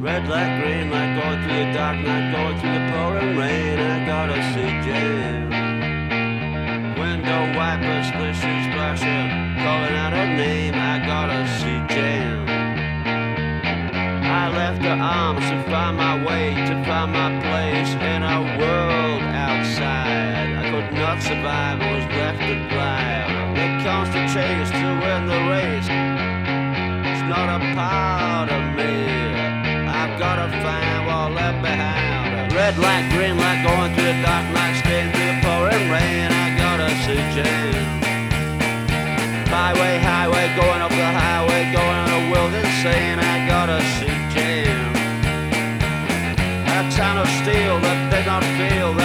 Red light, green light, going through the dark night, going through the pouring rain. I gotta see Jane. Window wipers, splishing, splashing, calling out her name. I gotta see Jane. I left her arms to find my way, to find my place in a world outside. I could not survive, I was left to fly. It comes to chase to win the race. It's not a part of me. I've gotta find what left behind. Red light, green light, going through the dark night, staying through the pouring rain. I gotta see Jane. Byway, highway, going up the highway, going on a world insane. I gotta see Jane. A town of steel that did not feel